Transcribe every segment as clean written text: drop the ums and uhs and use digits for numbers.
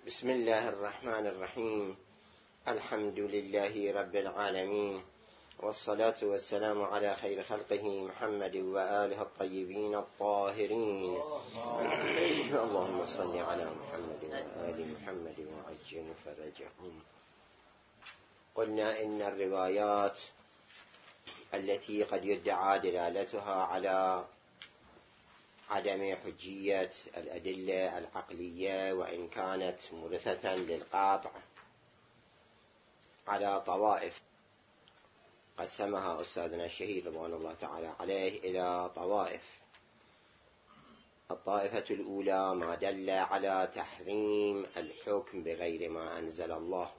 بسم الله الرحمن الرحيم. الحمد لله رب العالمين، والصلاة والسلام على خير خلقه محمد وآله الطيبين الطاهرين. اللهم صل على محمد وآل محمد وعجل فرجهم. قلنا إن الروايات التي قد يدعى دلالتها على عدم حجية الأدلة العقلية وإن كانت مورثة للقاطع على طوائف، قسمها أستاذنا الشهيد رضوان الله تعالى عليه إلى طوائف. الطائفة الأولى ما دل على تحريم الحكم بغير ما أنزل الله،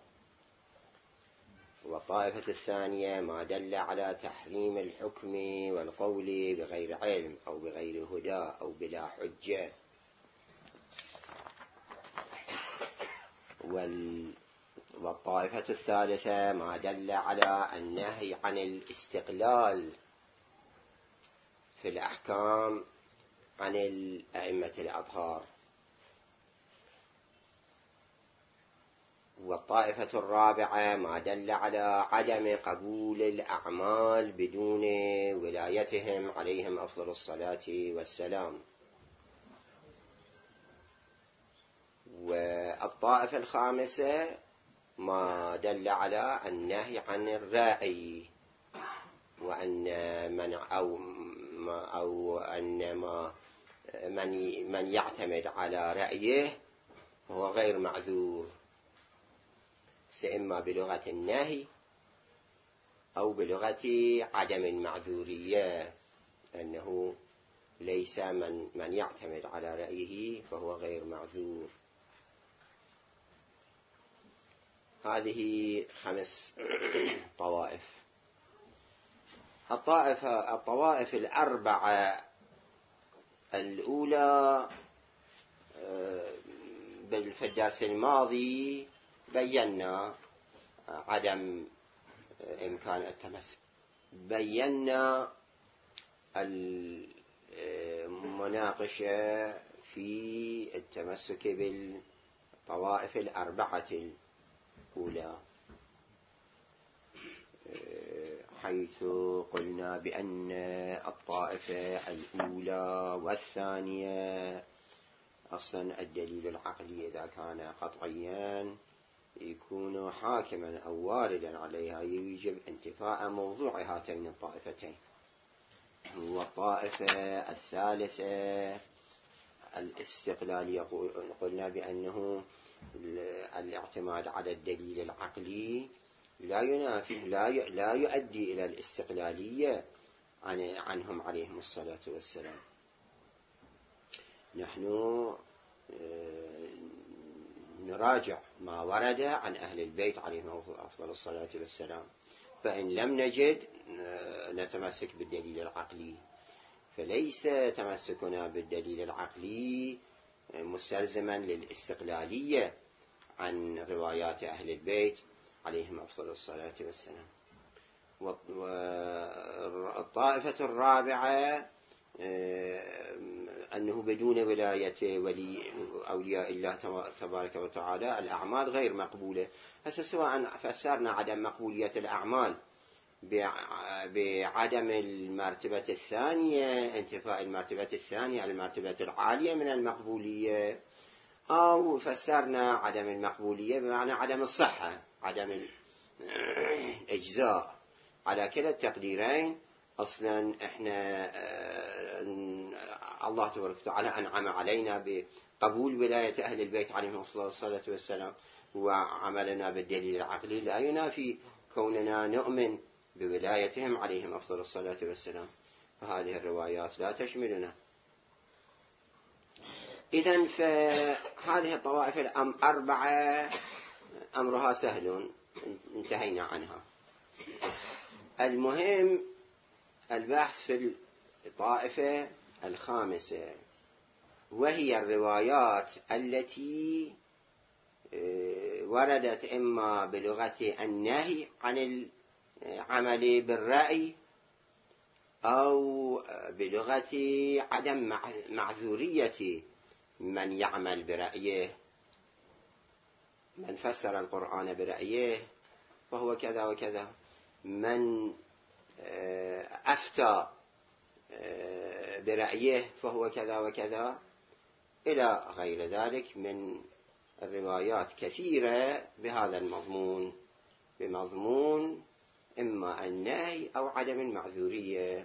والطائفة الثانية ما دل على تحريم الحكم والقول بغير علم أو بغير هدى أو بلا حجة. والطائفة الثالثة ما دل على النهي عن الاستقلال في الأحكام عن الأئمة الأطهار. والطائفة الرابعة ما دل على عدم قبول الأعمال بدون ولايتهم عليهم أفضل الصلاة والسلام. والطائفة الخامسة ما دل على النهي عن الرأي، وأن من يعتمد على رأيه هو غير معذور، إما بلغة النهي أو بلغة عدم المعذورية، أنه ليس من يعتمد على رأيه فهو غير معذور. هذه 5 طوائف. الطوائف الأربعة الأولى في الدرس الماضي بينا عدم إمكان التمسك، بينا المناقشة في التمسك بالطوائف الأربعة الأولى، حيث قلنا بأن الطائفة الأولى والثانية أصلا الدليل العقلي إذا كان قطعيا يكون حاكما أو واردا عليها يجب انتفاء موضوع هاتين الطائفتين. والطائفة الثالثة الاستقلالية، قلنا بأنه الاعتماد على الدليل العقلي لا يؤدي إلى الاستقلالية عنهم عليهم الصلاة والسلام. نحن نراجع ما ورد عن أهل البيت عليهم أفضل الصلاة والسلام، فإن لم نجد نتمسك بالدليل العقلي، فليس تمسكنا بالدليل العقلي مستلزما للاستقلالية عن روايات أهل البيت عليهم أفضل الصلاة والسلام. والطائفة الرابعة أنه بدون ولاية ولي أولياء الله تبارك وتعالى الأعمال غير مقبولة. سواء فسرنا عدم مقبولية الأعمال بعدم المرتبة الثانية، انتفاء المرتبة الثانية المرتبة العالية من المقبولية، أو فسرنا عدم المقبولية بمعنى عدم الصحة، عدم الإجزاء. على كلا التقديرين أصلا إحنا الله تبارك وتعالى أنعم علينا بقبول ولاية أهل البيت عليهم أفضل الصلاة والسلام، وعملنا بالدليل العقلي لا ينافي كوننا نؤمن بولايتهم عليهم أفضل الصلاة والسلام، فهذه الروايات لا تشملنا. إذن فهذه الطوائف الأربعة أمرها سهل، انتهينا عنها. المهم البحث في الطائفة الخامسة، وهي الروايات التي وردت إما بلغة النهي عن العمل بالرأي أو بلغة عدم معذورية من يعمل برأيه. من فسر القرآن برأيه فهو كذا وكذا، من أفتى برأيه فهو كذا وكذا، إلى غير ذلك من الروايات كثيرة بهذا المضمون، بمضمون إما النهي أو عدم المعذورية.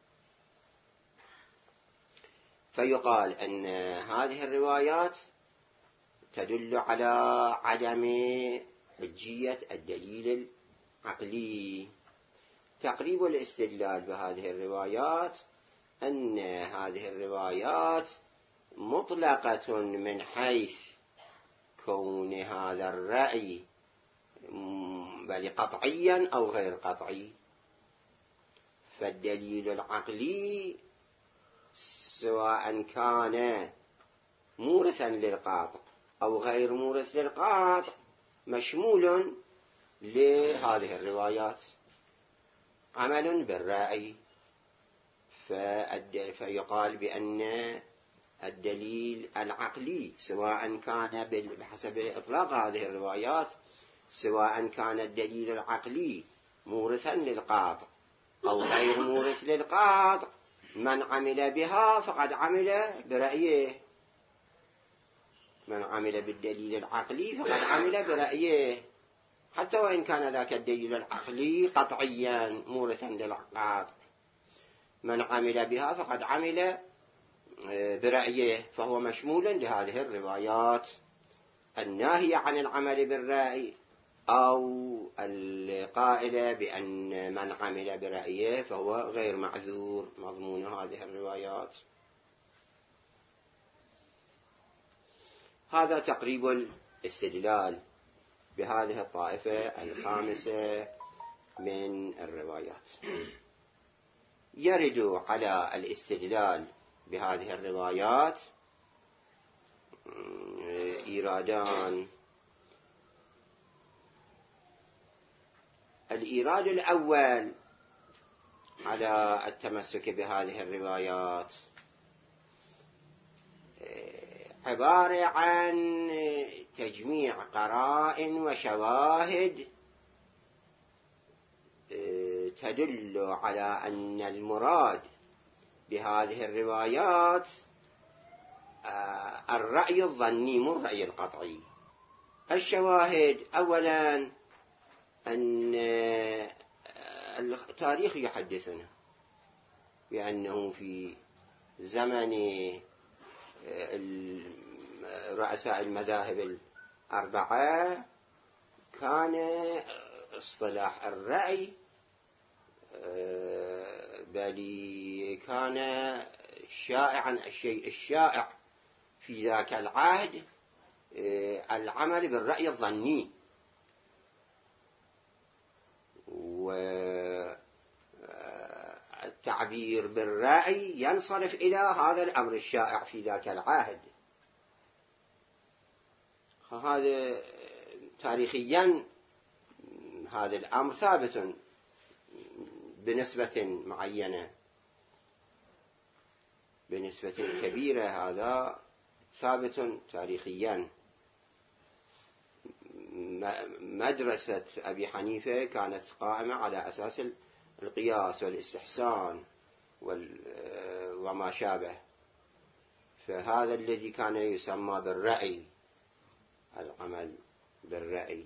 فيقال أن هذه الروايات تدل على عدم حجية الدليل العقلي. تقريب الاستدلال بهذه الروايات أن هذه الروايات مطلقة من حيث كون هذا الرأي بل قطعيا أو غير قطعي. فالدليل العقلي سواء كان مورثا للقاطع أو غير مورث للقاطع مشمول لهذه الروايات، عمل بالرأي. فيقال بأن الدليل العقلي سواء كان بحسب إطلاق هذه الروايات، سواء كان الدليل العقلي مورثا للقاطع أو غير مورث للقاطع، من عمل بها فقد عمل برأيه. من عمل بالدليل العقلي فقد عمل برأيه، حتى وإن كان ذاك الدليل العقلي قطعيا مورثا للقاطع، من عمل بها فقد عمل برأيه، فهو مشمول لهذه الروايات الناهية عن العمل بالرأي أو القائلة بأن من عمل برأيه فهو غير معذور، مضمون هذه الروايات. هذا تقريب الاستدلال بهذه الطائفة الخامسة من الروايات. يرد على الاستدلال بهذه الروايات إيرادان. الإيراد الأول على التمسك بهذه الروايات عبارة عن تجميع قرائن وشواهد تدل على أن المراد بهذه الروايات الرأي الظني مو الرأي القطعي. الشواهد أولا أن التاريخ يحدثنا بأنه في زمن رؤساء المذاهب الأربعة كان اصطلاح الرأي بل كان شائعا، الشيء الشائع في ذاك العهد العمل بالرأي الظني، والتعبير بالرأي ينصرف إلى هذا الأمر الشائع في ذاك العهد. هذا تاريخيا هذا الأمر ثابت بنسبة معينة، بنسبة كبيرة، هذا ثابت تاريخيا. مدرسة أبي حنيفة كانت قائمة على أساس القياس والاستحسان وما شابه، فهذا الذي كان يسمى بالرأي، العمل بالرأي.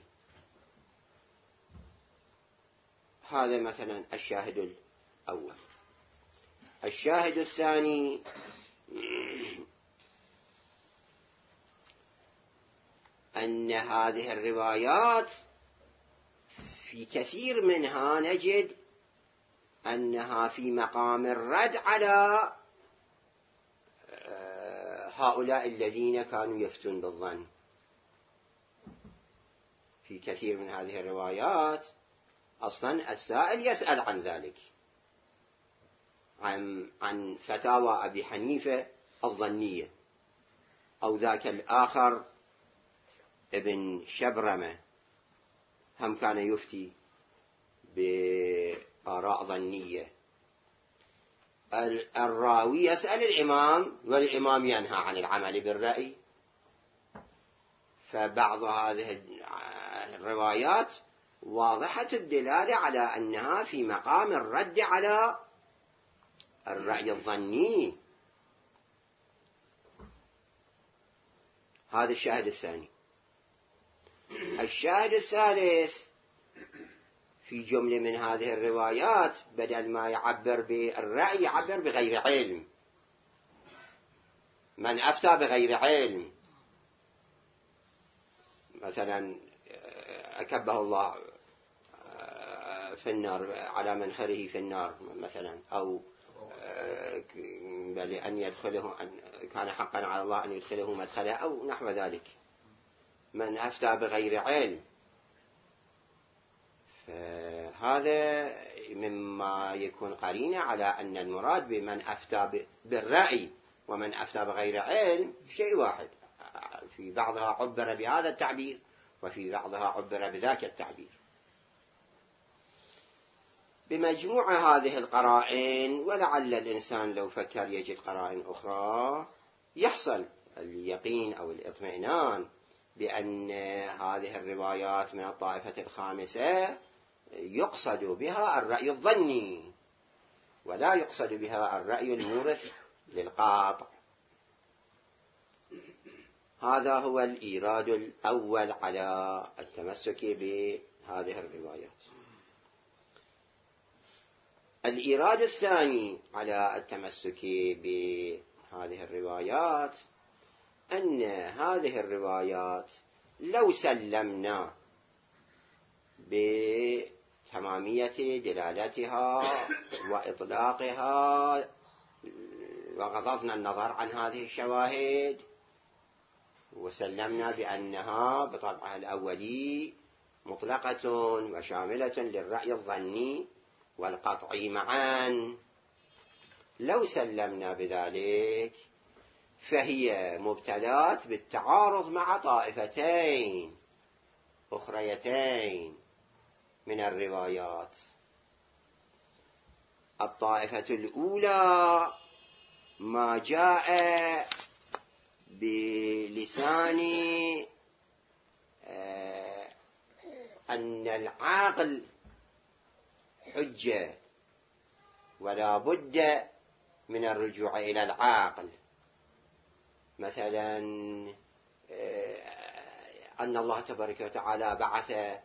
هذا مثلا الشاهد الأول. الشاهد الثاني أن هذه الروايات في كثير منها نجد أنها في مقام الرد على هؤلاء الذين كانوا يفتون بالظن. في كثير من هذه الروايات أصلا السائل يسأل عن ذلك، عن فتاوى أبي حنيفة الظنية، أو ذاك الآخر ابن شبرمة هم كان يفتي بآراء ظنية. الراوي يسأل الإمام والإمام ينهى عن العمل بالرأي، فبعض هذه الروايات واضحة الدلالة على أنها في مقام الرد على الرأي الظني. هذا الشاهد الثاني. الشاهد الثالث، في جملة من هذه الروايات بدل ما يعبر بالرأي يعبر بغير علم. من أفتى بغير علم، مثلا أكبه الله في النار على منخره في النار مثلا، أو بل أن يدخله، كان حقا على الله أن يدخله مدخله، أو نحو ذلك. من أفتى بغير علم، فهذا مما يكون قرينة على أن المراد بمن أفتى بالرأي ومن أفتى بغير علم شيء واحد. في بعضها عبر بهذا التعبير وفي بعضها عبر بذاك التعبير. بمجموع هذه القرائن، ولعل الإنسان لو فكر يجد قرائن أخرى، يحصل اليقين أو الاطمئنان بأن هذه الروايات من الطائفة الخامسة يقصد بها الرأي الظني، ولا يقصد بها الرأي المورث للقاطع. هذا هو الإيراد الأول على التمسك بهذه الروايات. الإيراد الثاني على التمسك بهذه الروايات أن هذه الروايات لو سلمنا بتمامية دلالتها وإطلاقها وغضضنا النظر عن هذه الشواهد وسلمنا بأنها بطبعها الأولي مطلقة وشاملة للرأي الظني والقطعي معا، لو سلمنا بذلك فهي مبتلات بالتعارض مع طائفتين أخريتين من الروايات. الطائفة الأولى ما جاء بلسان أن العاقل حجة ولا بد من الرجوع إلى العاقل، مثلا أن الله تبارك وتعالى بعث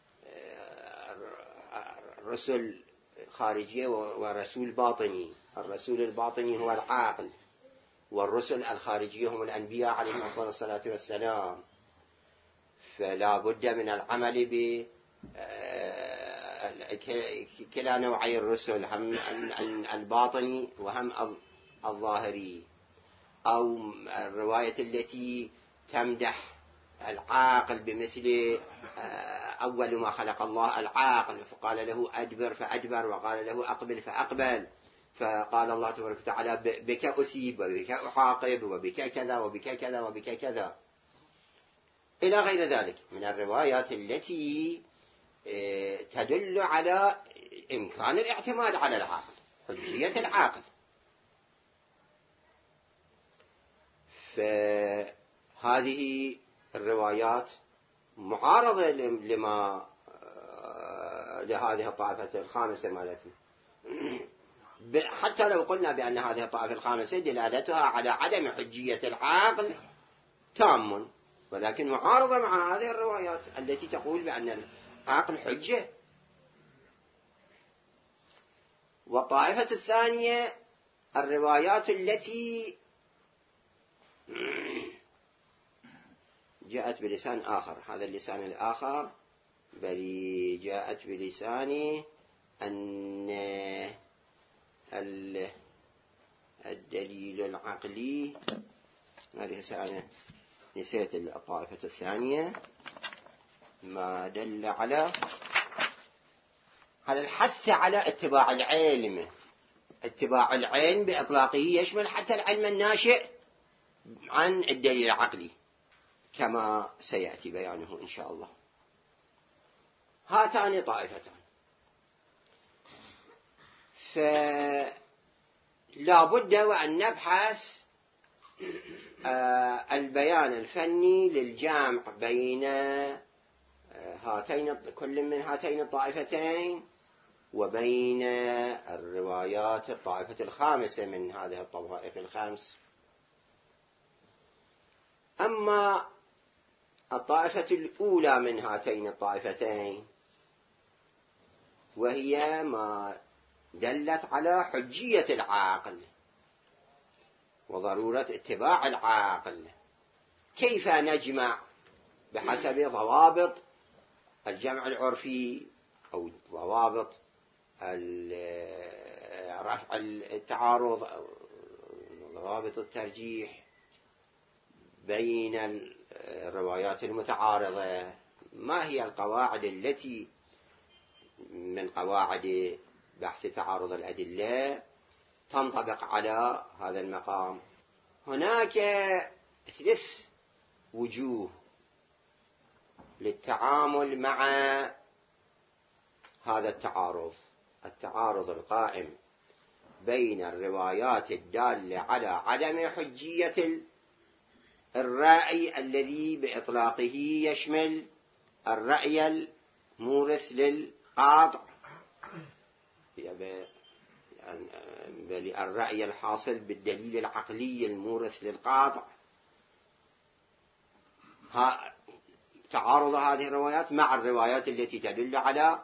رسل خارجية ورسول باطني. الرسول الباطني هو العاقل، والرسل الخارجية هم الأنبياء عليهم الصلاة والسلام. فلا بد من العمل بكلا نوعي الرسل، هم الباطني وهم الظاهري. أو الرواية التي تمدح العاقل بمثل أول ما خلق الله العاقل فقال له أدبر فأدبر وقال له أقبل فأقبل، فقال الله تبارك وتعالى بك أثيب وبك أعاقب وبك كذا وبك كذا وبك كذا إلى غير ذلك من الروايات التي تدل على إمكان الاعتماد على العاقل، حجية العاقل. فهذه الروايات معارضة لهذه الطائفة الخامسة مالتنا، حتى لو قلنا بأن هذه الطائفة الخامسة دلالتها على عدم حجية العاقل تام، ولكن معارضة مع هذه الروايات التي تقول بأن العاقل حجة. والطائفة الثانية الروايات التي جاءت بلسان آخر، هذا اللسان الآخر بل جاءت بلسان أن الدليل العقلي، أنا نسيت الطائفة الثانية، ما دل على الحث على اتباع العلم. اتباع العلم بإطلاقه يشمل حتى العلم الناشئ عن الدليل العقلي كما سيأتي بيانه إن شاء الله. هاتان طائفتان، فلا بد وأن نبحث البيان الفني للجمع بين كل من هاتين الطائفتين وبين الروايات الطائفة الخامسة من هذه الطوائف الخمس. أما الطائفة الأولى من هاتين الطائفتين وهي ما دلت على حجية العاقل وضرورة اتباع العاقل، كيف نجمع بحسب ضوابط الجمع العرفي أو ضوابط رفع التعارض أو ضوابط الترجيح بين الروايات المتعارضة؟ ما هي القواعد التي من قواعد بحث تعارض الأدلة تنطبق على هذا المقام؟ هناك 3 وجوه للتعامل مع هذا التعارض القائم بين الروايات الدالة على عدم حجية الرأي الذي بإطلاقه يشمل الرأي المورث للقاطع، بل الرأي الحاصل بالدليل العقلي المورث للقاطع. تعارض هذه الروايات مع الروايات التي تدل على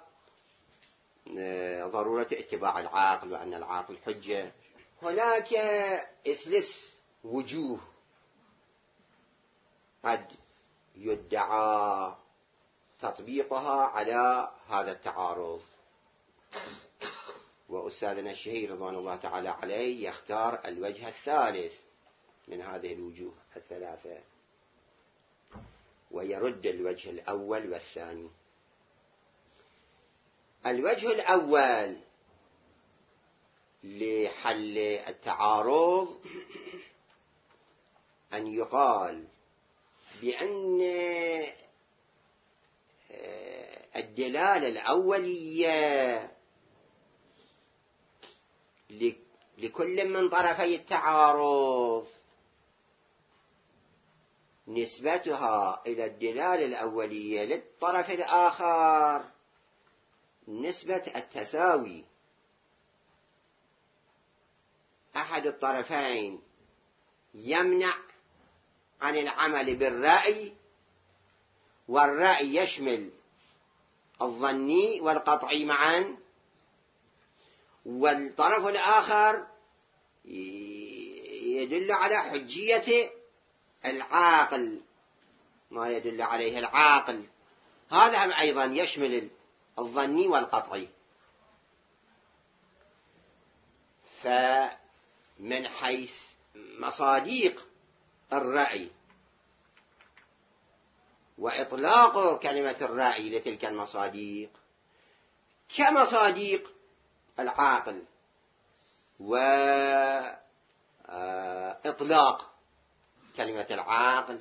ضرورة اتباع العاقل وأن العاقل حجة. هناك 3 وجوه قد يدعى تطبيقها على هذا التعارض، وأستاذنا الشهير رضوان الله تعالى عليه يختار الوجه الثالث من هذه الوجوه الثلاثة ويرد الوجه الأول والثاني. الوجه الأول لحل التعارض أن يقال بأن الدلالة الأولية لكل من طرفي التعارض نسبتها إلى الدلالة الأولية للطرف الآخر نسبة التساوي. أحد الطرفين يمنع عن العمل بالرأي، والرأي يشمل الظني والقطعي معا، والطرف الآخر يدل على حجية العاقل، ما يدل عليه العاقل، هذا أيضا يشمل الظني والقطعي. فمن حيث مصاديق الرأي وإطلاق كلمة الرأي لتلك المصاديق كمصاديق العاقل وإطلاق كلمة العاقل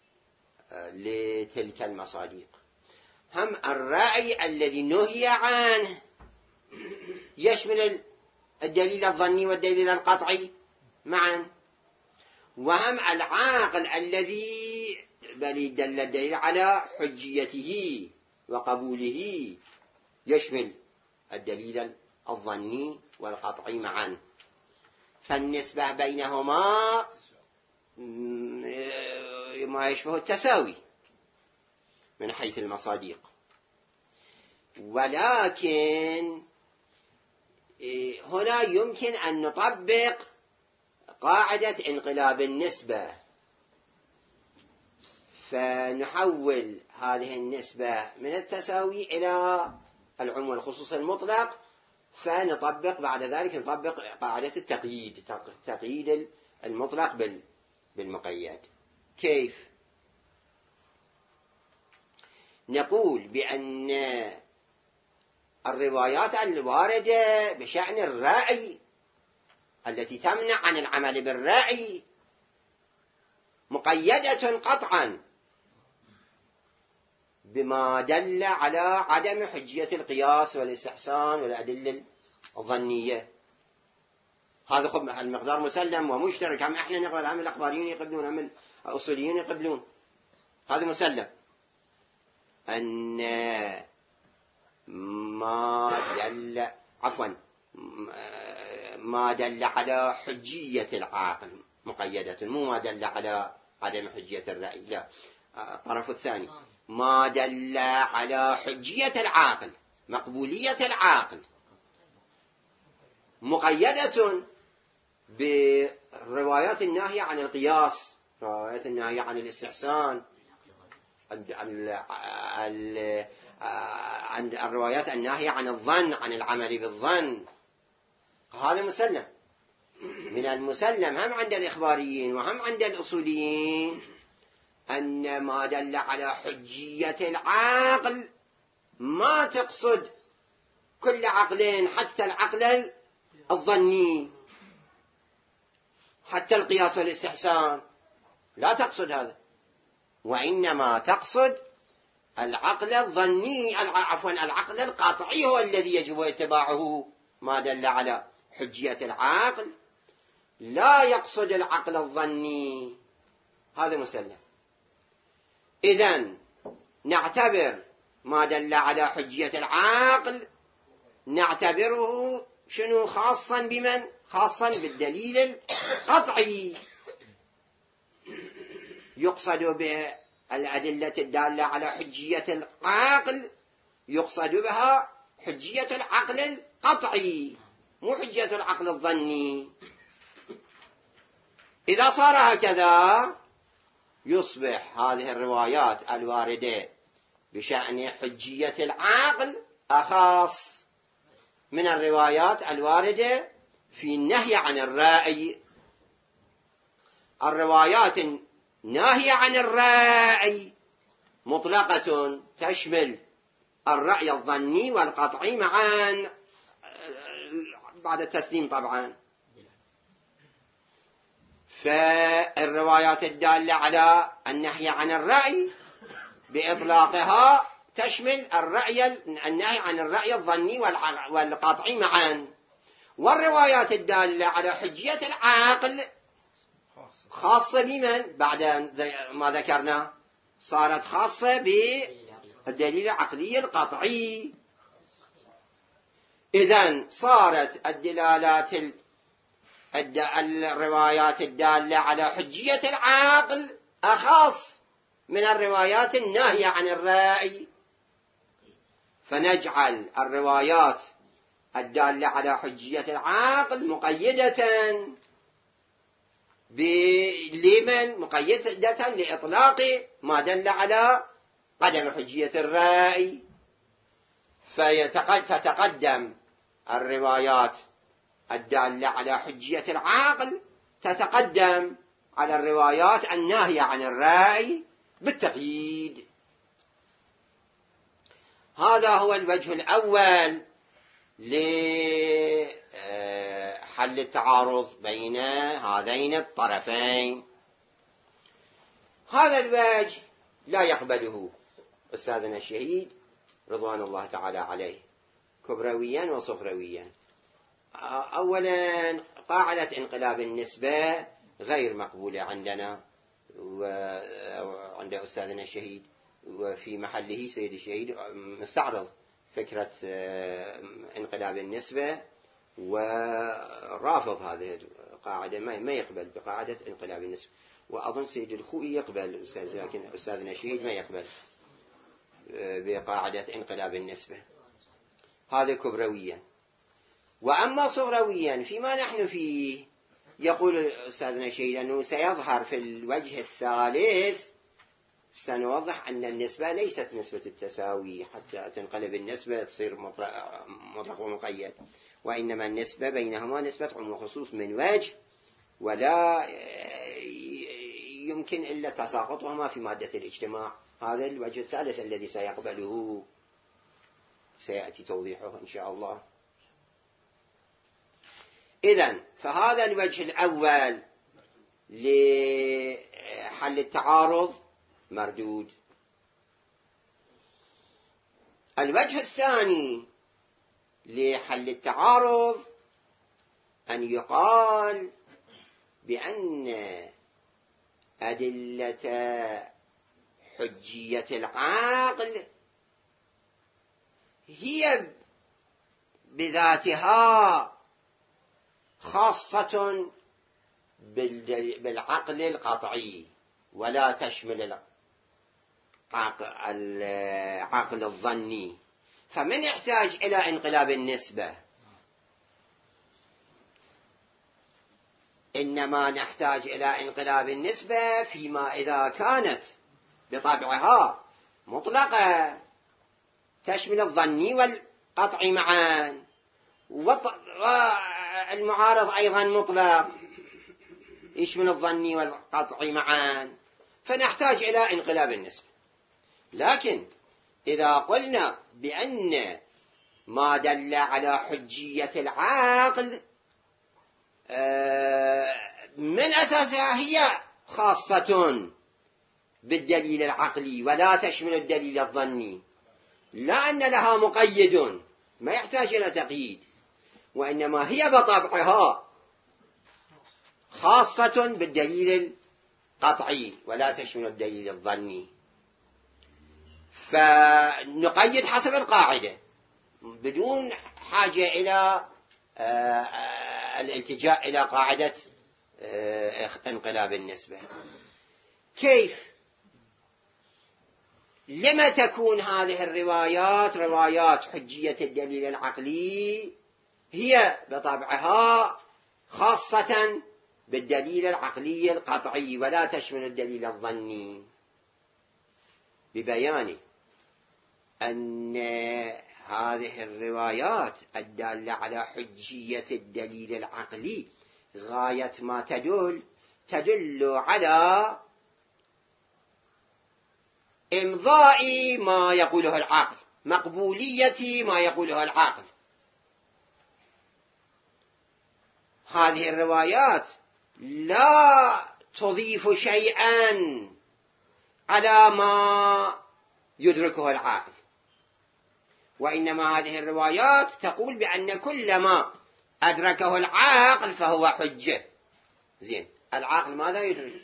لتلك المصاديق. هم الرأي الذي نهي عنه يشمل الدليل الظني والدليل القطعي معا، وهم العاقل الذي بل دل الدليل على حجيته وقبوله يشمل الدليل الظني والقطعي معا. فالنسبة بينهما ما يشبه التساوي من حيث المصاديق، ولكن هنا يمكن أن نطبق قاعدة انقلاب النسبة، فنحول هذه النسبة من التساوي إلى العموم والخصوص المطلق، فنطبق بعد ذلك نطبق قاعدة التقييد، تقييد المطلق بالمقيد. كيف؟ نقول بأن الروايات الواردة بشأن الرأي التي تمنع عن العمل بالرأي مقيدة قطعا بما دل على عدم حجية القياس والاستحسان والأدلة الظنية. هذا خب المقدار مسلم ومشترك، هم احنا نقبل، هم الأخباريين يقبلون، هم الأصوليين يقبلون، هذا مسلم. أن ما دل على حجية العاقل مقيدة، مو ما دل على عدم حجية الرأي، لا، الطرف الثاني ما دل على حجية العاقل، مقبولية العاقل، مقيدة بالروايات الناهية عن القياس، روايات الناهية عن الاستحسان، عن الروايات الناهية عن الظن، عن العمل بالظن، هذا مسلم. من المسلم هم عند الإخباريين وهم عند الأصوليين أن ما دل على حجية العقل ما تقصد كل عقلين، حتى العقل الظني، حتى القياس والاستحسان لا تقصد هذا، وإنما تقصد العقل الظني، عفوا العقل القاطعي هو الذي يجب اتباعه. ما دل على حجية العقل لا يقصد العقل الظني، هذا مسلم. إذن نعتبر ما دل على حجية العقل نعتبره شنو؟ خاصا بمن؟ خاصا بالدليل القطعي، يقصد بالأدلة الدالة على حجية العقل يقصد بها حجية العقل القطعي، مو حجية العقل الظني. إذا صار هكذا يصبح هذه الروايات الواردة بشأن حجية العقل أخص من الروايات الواردة في النهي عن الرأي. الروايات الناهية عن الرأي مطلقة، تشمل الرأي الظني والقطعي معا بعد التسليم طبعا. فالروايات الدالة على النهي عن الرأي بإطلاقها تشمل النهي عن الرأي الظني والقطعي معا، والروايات الدالة على حجية العقل خاصة بمن؟ بعد ما ذكرنا صارت خاصة بالدليل العقلي القطعي. إذن صارت الروايات الدالة على حجية العقل أخص من الروايات الناهية عن الرأي، فنجعل الروايات الدالة على حجية العقل مقيدة لمن؟ مقيدة لإطلاق ما دل على عدم حجية الرأي، فتتقدم الروايات الدالة على حجية العقل تتقدم على الروايات الناهية عن الرأي بالتقييد. هذا هو الوجه الأول لحل التعارض بين هذين الطرفين. هذا الوجه لا يقبله أستاذنا الشهيد رضوان الله تعالى عليه كبرويا وصغرويا. أولا قاعدة انقلاب النسبة غير مقبولة عندنا وعند أستاذنا الشهيد، وفي محله سيد الشهيد مستعرض فكرة انقلاب النسبة ورافض هذه القاعدة، ما يقبل بقاعدة انقلاب النسبة. وأظن سيد الخوئي يقبل، لكن أستاذنا الشهيد ما يقبل بقاعدة انقلاب النسبة. هذا كبرويا. وأما صغرويا فيما نحن فيه يقول أستاذنا الشهيد أنه سيظهر في الوجه الثالث، سنوضح أن النسبة ليست نسبة التساوي حتى تنقلب النسبة تصير مطلق ومقيد، وإنما النسبة بينهما نسبة عموم وخصوص من وجه، ولا يمكن إلا تساقطهما في مادة الاجتماع. هذا الوجه الثالث الذي سيقبله، سيأتي توضيحه إن شاء الله. إذن فهذا الوجه الأول لحل التعارض مردود. الوجه الثاني لحل التعارض أن يقال بأن أدلة حجية العقل هي بذاتها خاصة بالعقل القطعي، ولا تشمل العقل الظني. فمن يحتاج إلى انقلاب النسبة؟ إنما نحتاج إلى انقلاب النسبة فيما إذا كانت بطبعها مطلقة تشمل الظني والقطعي معا، والمعارض أيضا مطلق يشمل الظني والقطعي معا، فنحتاج إلى انقلاب النسبة. لكن إذا قلنا بأن ما دل على حجية العقل من أساسها هي خاصة بالدليل العقلي ولا تشمل الدليل الظني، لا أن لها مقيد ما يحتاج إلى تقييد، وإنما هي بطبعها خاصة بالدليل القطعي ولا تشمل الدليل الظني. فنقيد حسب القاعدة بدون حاجة إلى الالتجاء إلى قاعدة انقلاب النسبة. كيف؟ لما تكون هذه الروايات روايات حجية الدليل العقلي هي بطبعها خاصة بالدليل العقلي القطعي ولا تشمل الدليل الظني؟ ببيان أن هذه الروايات الدالة على حجية الدليل العقلي غاية ما تدل على إمضاء ما يقوله العقل، مقبولية ما يقوله العقل. هذه الروايات لا تضيف شيئا على ما يدركه العقل، وإنما هذه الروايات تقول بأن كل ما أدركه العقل فهو حجة. زين، العقل ماذا يدرك؟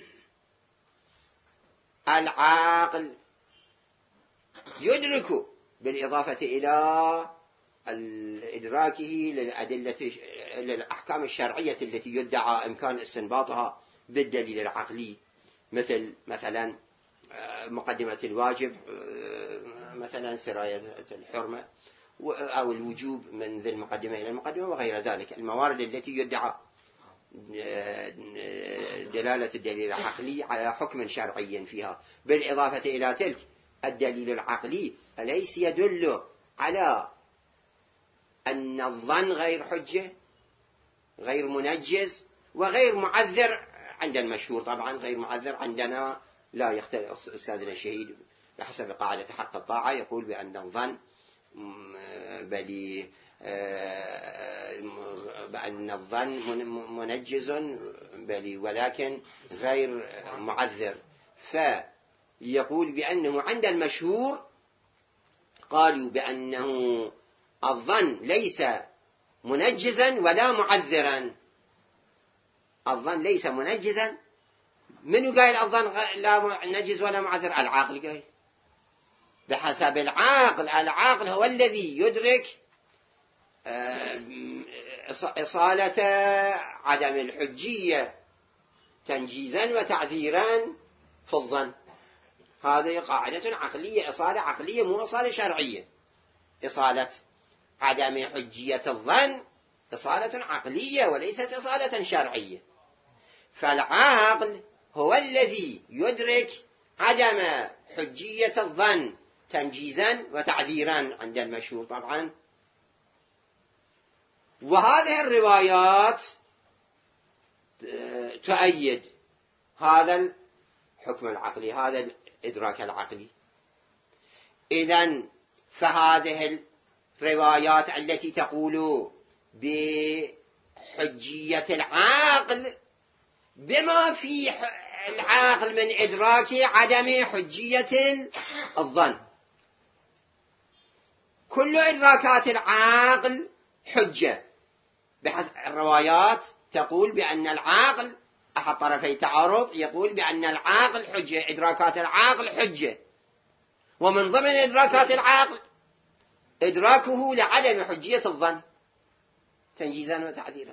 العقل يدرك بالإضافة إلى إدراكه للأحكام الشرعية التي يدعى إمكان استنباطها بالدليل العقلي، مثلا مقدمة الواجب، مثلا سراية الحرمة أو الوجوب من ذي المقدمة إلى المقدمة وغير ذلك، الموارد التي يدعى دلالة الدليل العقلي على حكم شرعي فيها. بالإضافة إلى تلك الدليل العقلي أليس يدل على أن الظن غير حجة، غير منجز وغير معذر عند المشهور؟ طبعا غير معذر عندنا لا يختلف. أستاذنا الشهيد بحسب قاعدة حق الطاعة يقول بأن الظن بأن الظن منجز ولكن غير معذر، فيقول بأنه عند المشهور قالوا بأنه الظن ليس منجزا ولا معذرا. الظن ليس منجزا، من قال الظن لا منجز ولا معذر؟ العاقل قال بحسب العاقل. العاقل هو الذي يدرك إصالة عدم الحجية تنجيزا وتعذيرا في الظن. هذه قاعدة عقلية، إصالة عقلية مو إصالة شرعية. إصالة عدم حجية الظن إصالة عقلية وليست إصالة شرعية. فالعاقل هو الذي يدرك عدم حجية الظن تنجيزا وتعذيرا عند المشهور طبعا. وهذه الروايات تؤيد هذا الحكم العقلي، هذا الإدراك العقلي. إذن فهذه الروايات التي تقول بحجية العقل بما في العقل من إدراك عدم حجية الظن، كل إدراكات العقل حجة بحسب الروايات تقول بأن العقل أحد طرفي تعارض، يقول بأن العقل حجة، إدراكات العقل حجة، ومن ضمن إدراكات العقل إدراكه لعدم حجية الظن تنجيزا وتعذيرا.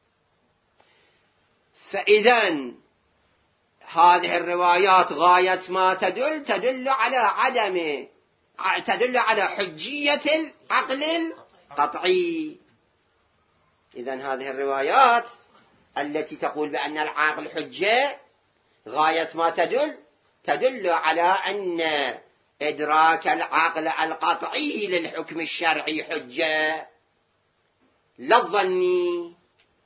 فإذا هذه الروايات غاية ما تدل على حجية العقل القطعي. إذن هذه الروايات التي تقول بأن العقل حجة غاية ما تدل على أن إدراك العقل القطعي للحكم الشرعي حجة لا الظني.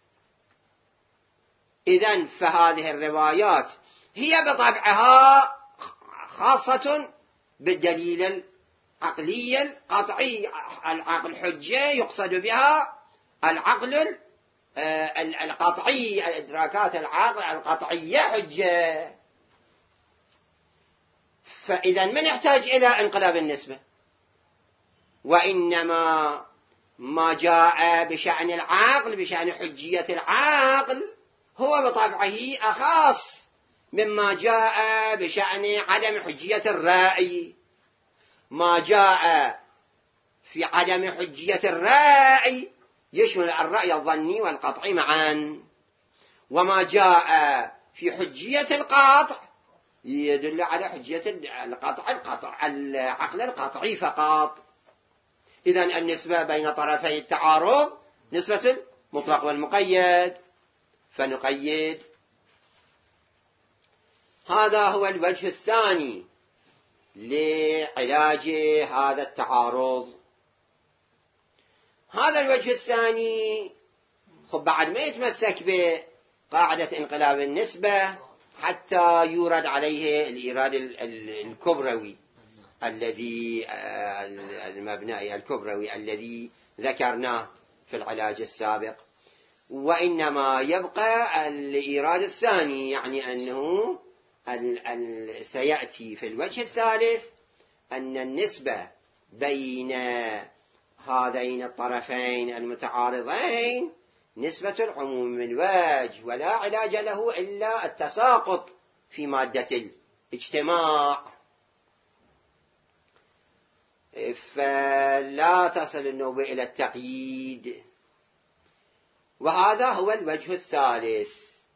إذن فهذه الروايات هي بطبعها خاصة بالدليل العقلي القطعي. العقل حجة يقصد بها العقل القطعي، إدراكات العقل القطعية حجة. فإذا من يحتاج إلى انقلاب النسبة؟ وإنما ما جاء بشأن العقل، بشأن حجية العقل، هو بطبعه أخص مما جاء بشأن عدم حجية الرأي. ما جاء في عدم حجية الرأي يشمل الرأي الظني والقطعي معا، وما جاء في حجية القطع يدل على حجية العقل القطعي فقط. إذن النسبة بين طرفي التعارض نسبة المطلق والمقيد، فنقيد. هذا هو الوجه الثاني لعلاج هذا التعارض. هذا الوجه الثاني بعد ما يتمسك بقاعدة انقلاب النسبة حتى يورد عليه الإيراد الكبروي الذي المبنائي الكبروي الذي ذكرناه في العلاج السابق. وإنما يبقى الإيراد الثاني، يعني أنه سيأتي في الوجه الثالث أن النسبة بين هذين الطرفين المتعارضين نسبة العموم من وجه، ولا علاج له إلا التساقط في مادة الاجتماع، فلا تصل النوبة إلى التقييد. وهذا هو الوجه الثالث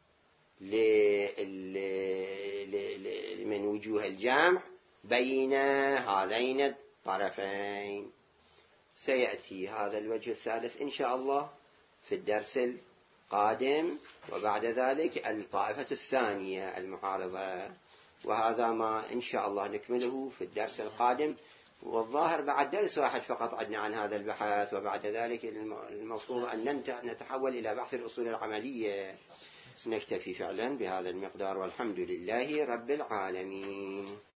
من وجوه الجمع بين هذين الطرفين. سيأتي هذا الوجه الثالث إن شاء الله في الدرس القادم، وبعد ذلك الطائفة الثانية المعارضة، وهذا ما إن شاء الله نكمله في الدرس القادم. والظاهر بعد درس واحد فقط عدنا عن هذا البحث، وبعد ذلك المفروض أن نتحول إلى بحث الأصول العملية. نكتفي فعلا بهذا المقدار، والحمد لله رب العالمين.